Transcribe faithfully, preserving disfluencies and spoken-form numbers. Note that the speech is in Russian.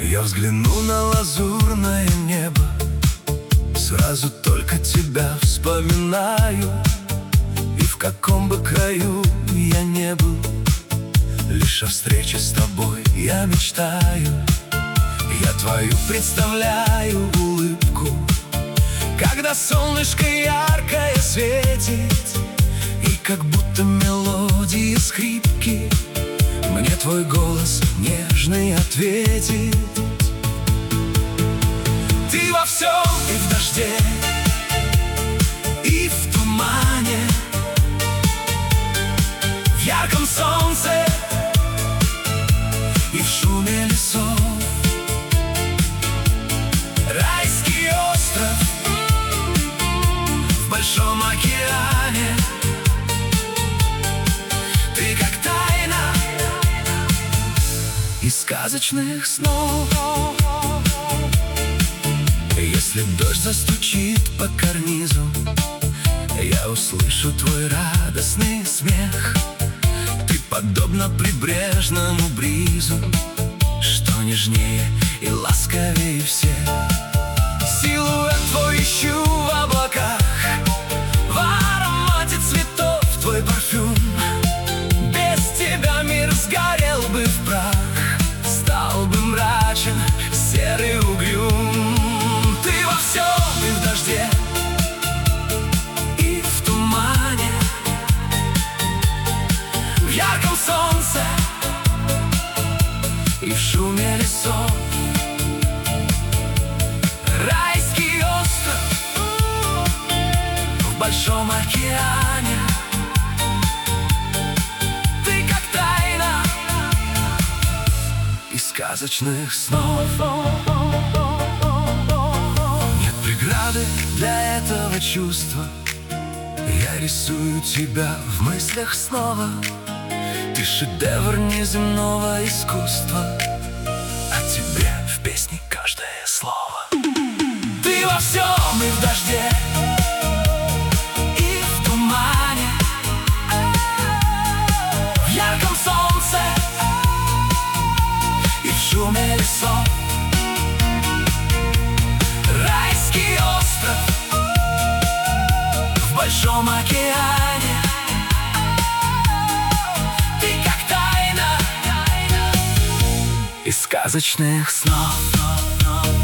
Я взгляну на лазурное небо, сразу только тебя вспоминаю. И в каком бы краю я не был, лишь о встрече с тобой я мечтаю. Я твою представляю улыбку, когда солнышко яркое светит, и как будто мелодии скрипки мне твой голос нежный ответит. Ты во всем, и в дожде, и в тумане, в ярком солнце и в шуме лесов. Райский остров в большом океане. Ты как тайна из сказочных снов. Если дождь застучит по карнизу, я услышу твой радостный смех. Ты подобна прибрежному бризу, что нежнее и ласковее всех. Силуэт твой ищу в облаках, в аромате цветов твой парфюм. Без тебя мир сгорел бы в прах, стал бы мрачен, серый, угрюм. Ты во всем, и в дожде, и в тумане, в ярком солнце и в шуме лесов. Райский остров в большом океане. Ты как тайна из сказочных снов. Нет преграды для этого чувства, я рисую тебя в мыслях снова. Ты шедевр неземного искусства, о тебе в песне каждое слово. Ты во всем, и в дожде, и в тумане, в ярком солнце и в шуме лесов. Райский остров в большом океане. Ты как тайна из сказочных снов.